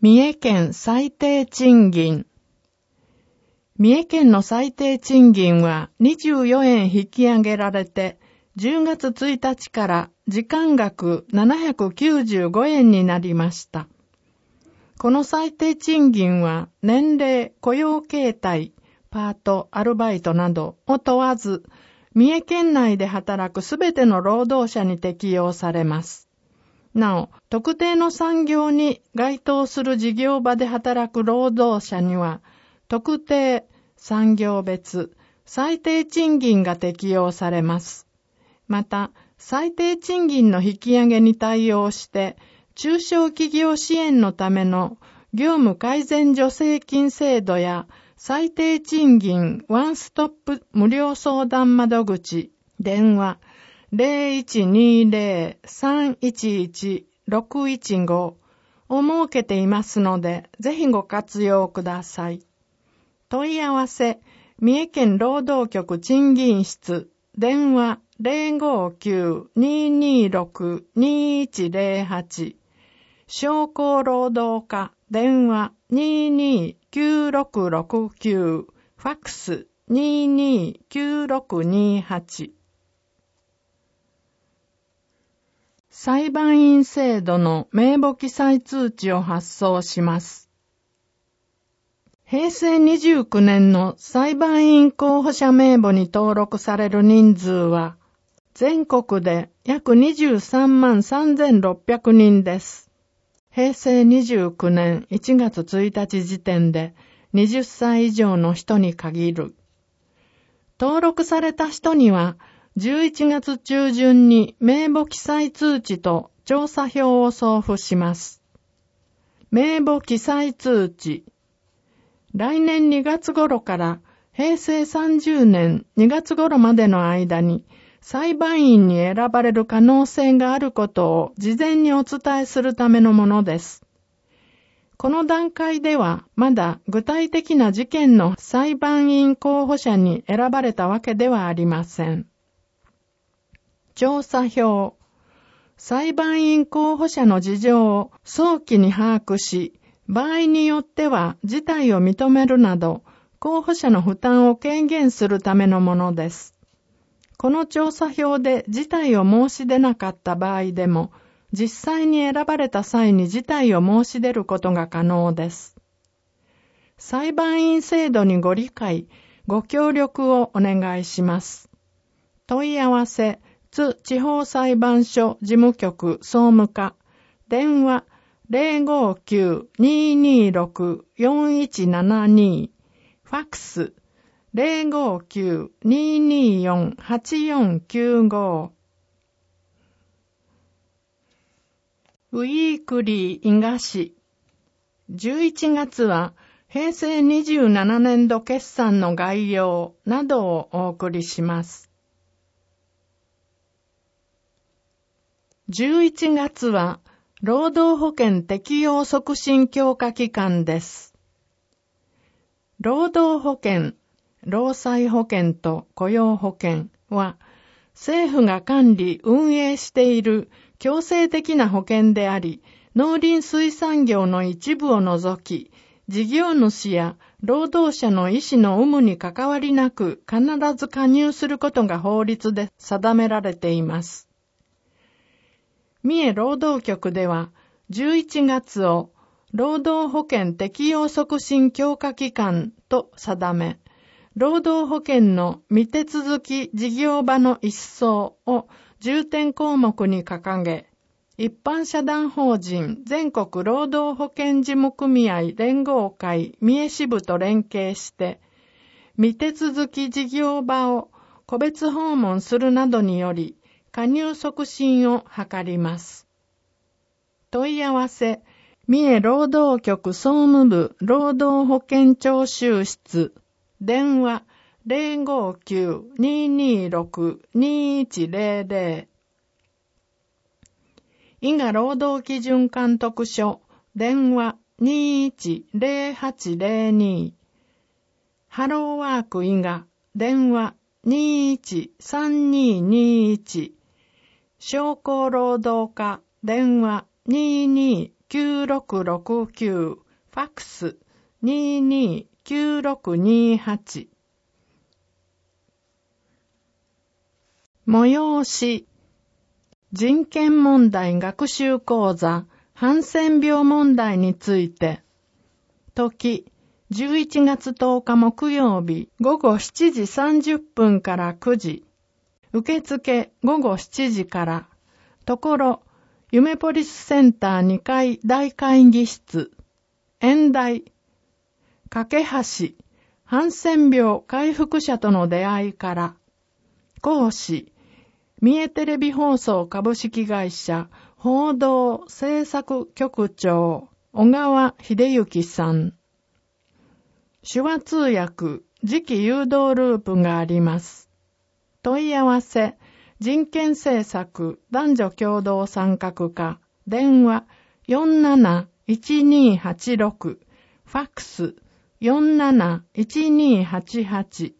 三重県最低賃金。三重県の最低賃金は24円引き上げられて、10月1日から時間額795円になりました。この最低賃金は年齢、雇用形態、パート、アルバイトなどを問わず、三重県内で働くすべての労働者に適用されます。なお、特定の産業に該当する事業場で働く労働者には、特定産業別最低賃金が適用されます。また、最低賃金の引き上げに対応して、中小企業支援のための業務改善助成金制度や最低賃金ワンストップ無料相談窓口、電話、0120-311-615 を設けていますので、ぜひご活用ください。問い合わせ、三重県労働局賃金室、電話059-226-2108、商工労働課、電話229669、ファックス229628。裁判員制度の名簿記載通知を発送します。平成29年の裁判員候補者名簿に登録される人数は、全国で約23万3600人です。平成29年1月1日時点で20歳以上の人に限る。登録された人には、11月中旬に名簿記載通知と調査票を送付します。名簿記載通知。来年2月頃から平成30年2月頃までの間に裁判員に選ばれる可能性があることを事前にお伝えするためのものです。この段階ではまだ具体的な事件の裁判員候補者に選ばれたわけではありません。調査票。裁判員候補者の事情を早期に把握し、場合によっては事態を認めるなど、候補者の負担を軽減するためのものです。この調査票で事態を申し出なかった場合でも、実際に選ばれた際に事態を申し出ることが可能です。裁判員制度にご理解、ご協力をお願いします。問い合わせ、津地方裁判所事務局総務課、電話059-226-4172、ファックス059-224-8495。ウィークリー伊賀市。11月は平成27年度決算の概要などをお送りします。11月は労働保険適用促進強化期間です。労働保険、労災保険と雇用保険は政府が管理・運営している強制的な保険であり、農林水産業の一部を除き、事業主や労働者の意思の有無に関わりなく必ず加入することが法律で定められています。三重労働局では11月を労働保険適用促進強化期間と定め、労働保険の未手続き事業場の一掃を重点項目に掲げ、一般社団法人全国労働保険事務組合連合会三重支部と連携して、未手続き事業場を個別訪問するなどにより、加入促進を図ります。問い合わせ、三重労働局総務部労働保険徴収室、電話059-226-2100、伊賀労働基準監督署、電話210802、ハローワーク伊賀、電話213221、商工労働課電話2296 22-9669、ファックス 22-9628。催し、人権問題学習講座、ハンセン病問題について、時、11月10日木曜日午後7時30分から9時、受付午後7時から、ところ、夢ポリスセンター2階大会議室、演題、架け橋、ハンセン病回復者との出会いから、講師、三重テレビ放送株式会社報道制作局長、小川秀幸さん。手話通訳、次期誘導ループがあります。問い合わせ、人権政策男女共同参画課、電話 47-1286、ファックス 47-1288。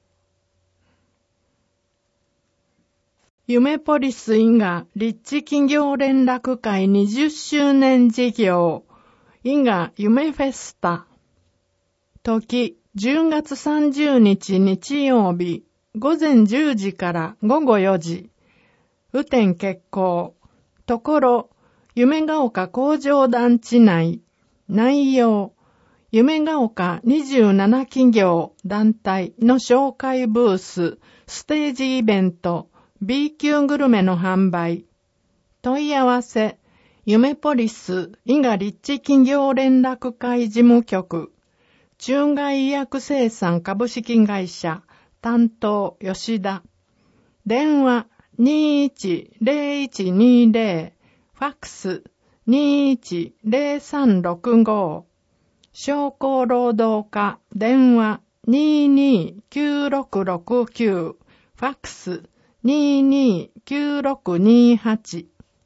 夢ポリス伊賀立地企業連絡会20周年事業、伊賀夢フェスタ。時、10月30日日曜日、午前10時から午後4時。雨天決行。ところ、夢が丘工場団地内。内容、夢が丘27企業団体の紹介ブース、ステージイベント、B 級グルメの販売。問い合わせ、夢ポリス伊賀立地企業連絡会事務局。中外医薬生産株式会社。担当、吉田。電話、21-0120。ファックス、21-0365。商工労働課。電話、22-9669。ファックス、22-9628。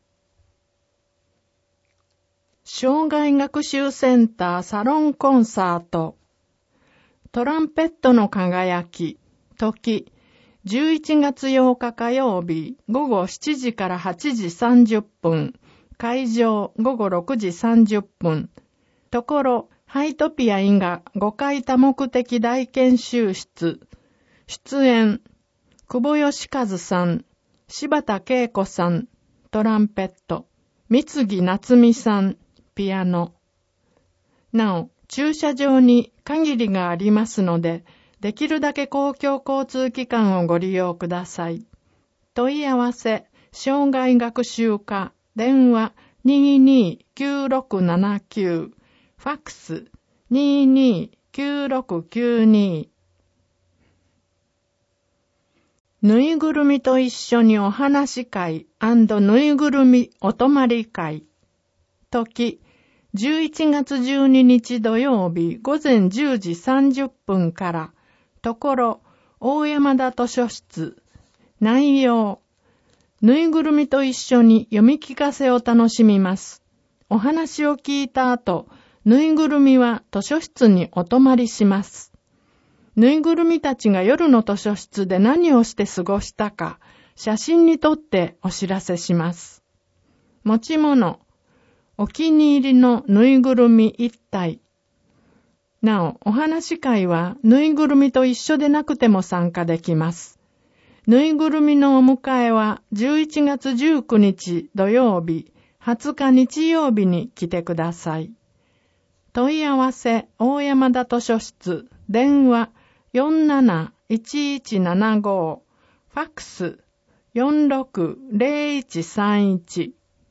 障害学習センターサロンコンサート。トランペットの輝き。時、11月8日火曜日午後7時から8時30分、会場午後6時30分、ところ、ハイトピア伊賀5階多目的大研修室、出演、久保義和さん、柴田恵子さん、トランペット、三木夏美さん、ピアノ。なお、駐車場に限りがありますので、できるだけ公共交通機関をご利用ください。問い合わせ、障害学習課、電話 22-9679、ファックス 22-9692。ぬいぐるみと一緒にお話会&ぬいぐるみお泊まり会。時、11月12日土曜日午前10時30分から、ところ、大山田図書室。内容、ぬいぐるみと一緒に読み聞かせを楽しみます。お話を聞いた後、ぬいぐるみは図書室にお泊まりします。ぬいぐるみたちが夜の図書室で何をして過ごしたか、写真に撮ってお知らせします。持ち物、お気に入りのぬいぐるみ1体。なお、お話会はぬいぐるみと一緒でなくても参加できます。ぬいぐるみのお迎えは11月19日土曜日、20日日曜日に来てください。問い合わせ、大山田図書室、電話 47-1175、ファックス 46-0131。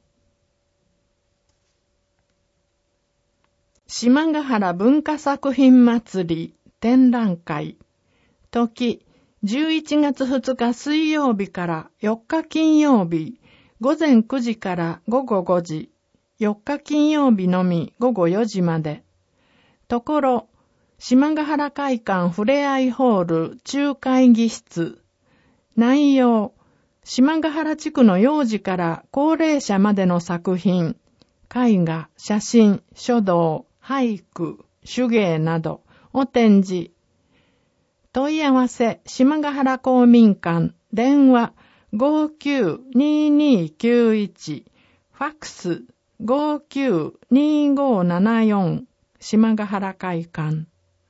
島ヶ原文化作品祭り展覧会。時、11月2日水曜日から4日金曜日、午前9時から午後5時、4日金曜日のみ午後4時まで。ところ、島ヶ原会館ふれあいホール中会議室。内容、島ヶ原地区の幼児から高齢者までの作品、絵画、写真、書道、俳句、手芸などを展示。問い合わせ、島ヶ原公民館、電話 59-2291、ファックス 592574島ヶ原会館。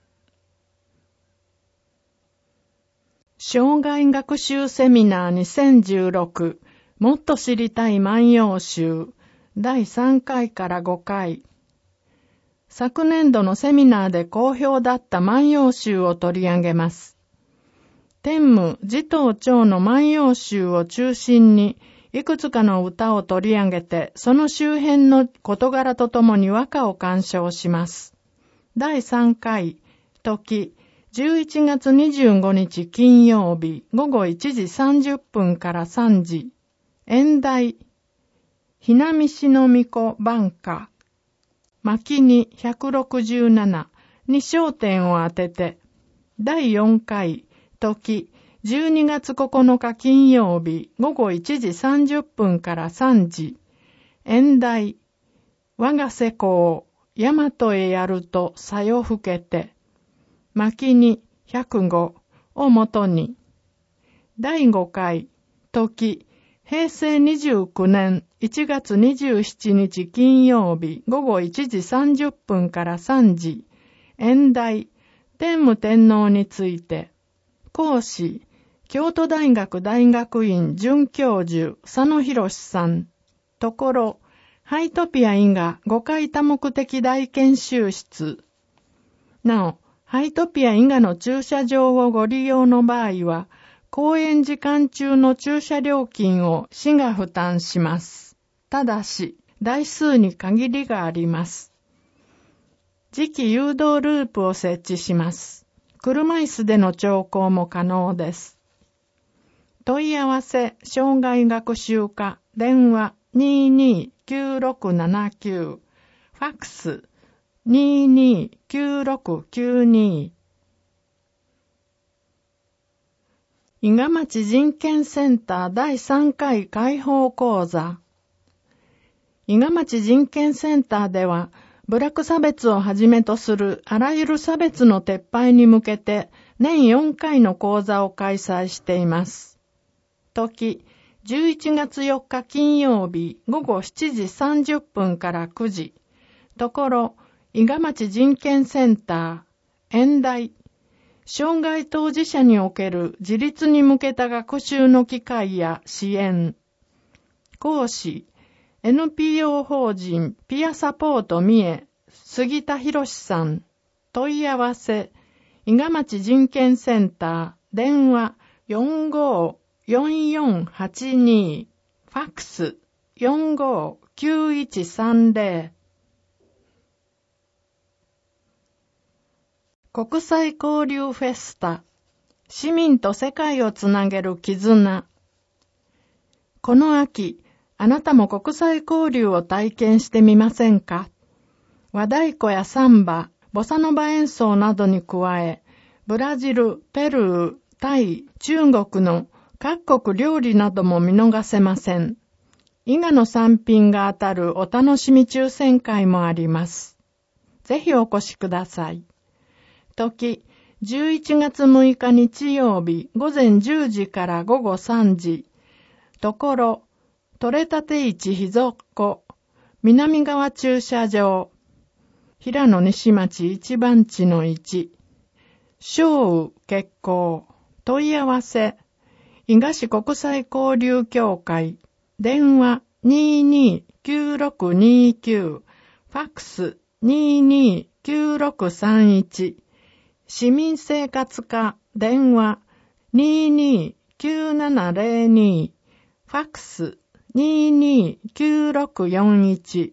生涯学習セミナー2016もっと知りたい万葉集第3回から5回。昨年度のセミナーで好評だった万葉集を取り上げます。天武持統長の万葉集を中心にいくつかの歌を取り上げて、その周辺の事柄とともに和歌を鑑賞します。第3回、時、11月25日金曜日午後1時30分から3時。演題、ひなみしのみこ挽歌。巻に167に焦点を当てて。第4回、時、12月9日金曜日午後1時30分から3時。演題、我が世公、大和へやるとさよふけて。巻に105をもとに。第5回、時、平成29年1月27日金曜日午後1時30分から3時。演題、天武天皇について。講師、京都大学大学院准教授佐野博さん。ところ、ハイトピア伊賀5回多目的大研修室。なお、ハイトピア伊賀の駐車場をご利用の場合は、講演時間中の駐車料金を市が負担します。ただし、台数に限りがあります。次期誘導ループを設置します。車椅子での乗行も可能です。問い合わせ、生涯学習課、電話229679、ファックス229692。伊賀町人権センター第3回開放講座。伊賀町人権センターでは、部落差別をはじめとするあらゆる差別の撤廃に向けて年4回の講座を開催しています。時、11月4日金曜日午後7時30分から9時。ところ、伊賀町人権センター。演題、障害当事者における自立に向けた学習の機会や支援。講師、NPO 法人ピアサポート三重杉田博さん。問い合わせ、伊賀町人権センター、電話454482、ファックス459130。国際交流フェスタ、市民と世界をつなげる絆。この秋、あなたも国際交流を体験してみませんか？和太鼓やサンバ、ボサノバ演奏などに加え、ブラジル、ペルー、タイ、中国の各国料理なども見逃せません。伊賀の産品が当たるお楽しみ抽選会もあります。ぜひお越しください。時、11月6日日曜日午前10時から午後3時。ところ、取れたて市秘蔵南側駐車場、平野西町一番地の1、小雨結構、問い合わせ、伊賀市国際交流協会、電話229629、ファックス229631、市民生活課、電話229702、ファックス229641。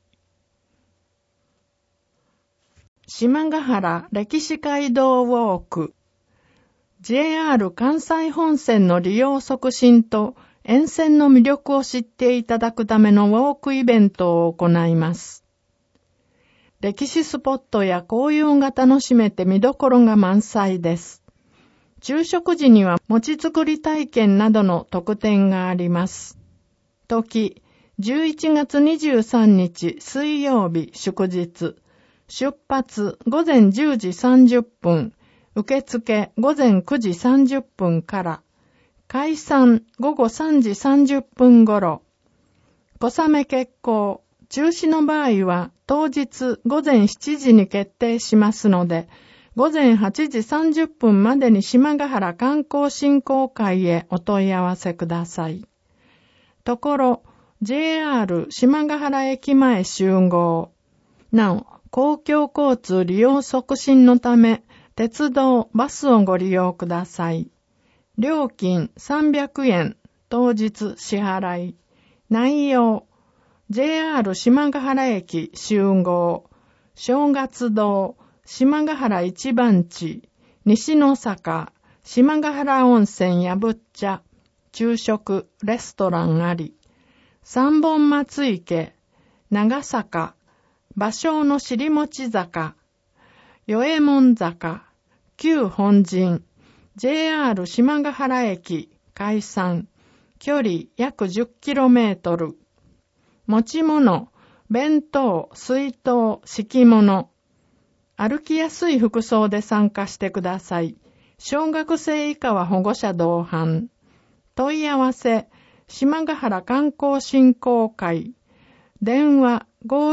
島ヶ原歴史街道ウォーク。JR 関西本線の利用促進と沿線の魅力を知っていただくためのウォークイベントを行います。歴史スポットや紅葉が楽しめて見どころが満載です。昼食時には餅作り体験などの特典があります。時、11月23日水曜日祝日。出発午前10時30分。受付午前9時30分から。解散午後3時30分頃。小雨決行。 中止の場合は当日午前7時に決定しますので、午前8時30分までに島ヶ原観光振興会へお問い合わせください。ところ、JR 島ヶ原駅前集合。なお、公共交通利用促進のため、鉄道、バスをご利用ください。料金300円、当日支払い。内容、JR 島ヶ原駅集合、正月堂、島ヶ原一番地、西の坂、島ヶ原温泉やぶっちゃ、昼食、レストランあり、三本松池、長坂、芭蕉の尻餅坂、与右衛門坂、旧本陣、JR 島ヶ原駅、開山、距離約 10km。持ち物、弁当、水筒、敷物。歩きやすい服装で参加してください。小学生以下は保護者同伴。問い合わせ、島ヶ原観光振興会。電話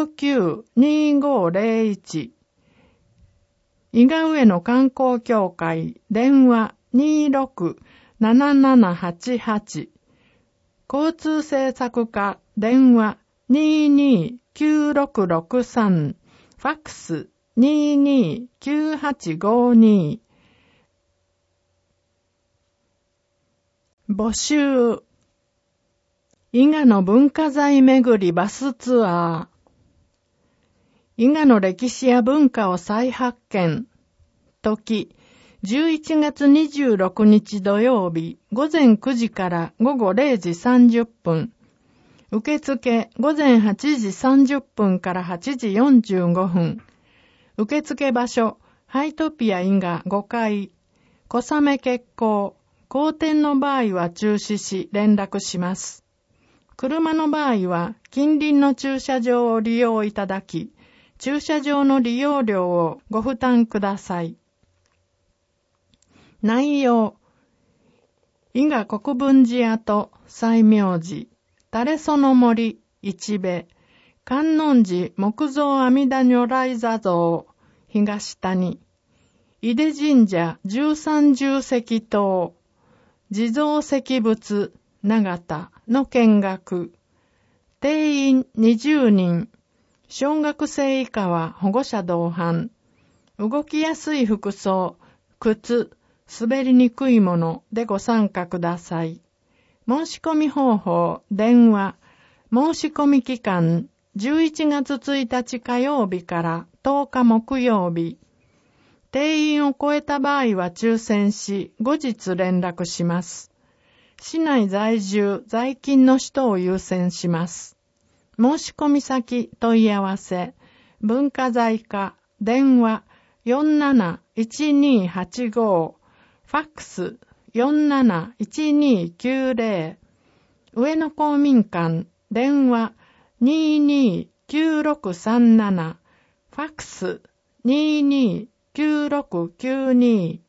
592501。伊賀上野観光協会。電話267788。交通政策課。電話229663。ファックス229852。募集。伊賀の文化財巡りバスツアー。伊賀の歴史や文化を再発見。時、11月26日土曜日、午前9時から午後0時30分。受付、午前8時30分から8時45分。受付場所、ハイトピア伊賀5階。小雨決行。好天の場合は中止し連絡します。車の場合は近隣の駐車場を利用いただき、駐車場の利用料をご負担ください。内容、伊賀国分寺跡、西明寺、垂その森、一部、観音寺木造阿弥陀如来座像、東谷、井出神社13重石塔、地蔵石仏、長田の見学、定員20人、小学生以下は保護者同伴、動きやすい服装、靴、滑りにくいものでご参加ください。申し込み方法、電話、申し込み期間、11月1日火曜日から10日木曜日。定員を超えた場合は抽選し、後日連絡します。市内在住、在勤の人を優先します。申し込み先、問い合わせ、文化財課、電話471285、ファックス471290、上野公民館、電話229637、ファックス229692。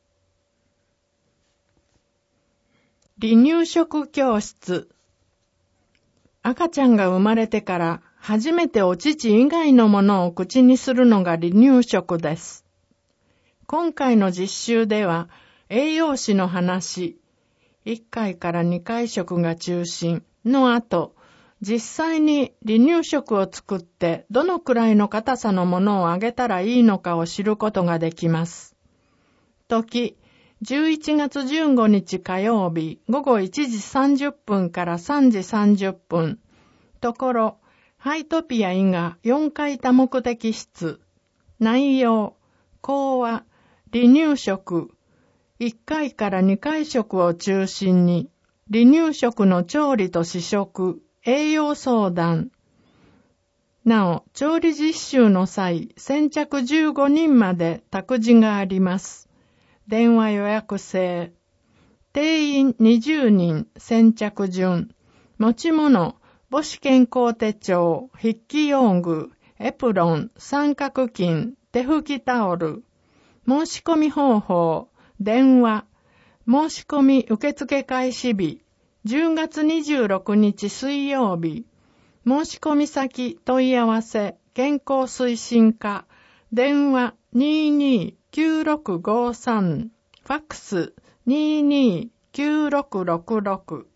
離乳食教室。赤ちゃんが生まれてから初めてお乳以外のものを口にするのが離乳食です。今回の実習では栄養士の話、1回から2回食が中心の後、実際に離乳食を作ってどのくらいの硬さのものをあげたらいいのかを知ることができます。時、11月15日火曜日午後1時30分から3時30分。ところ、ハイトピア伊賀4階多目的室。内容、講話、離乳食。1回から2回食を中心に、離乳食の調理と試食、栄養相談。なお、調理実習の際、先着15人まで託児があります。電話予約制。定員20人、先着順。持ち物、母子健康手帳、筆記用具、エプロン、三角巾、手拭きタオル。申し込み方法、電話。申し込み受付開始日、10月26日水曜日。 申し込み先問い合わせ健康推進課電話229653ファックス229666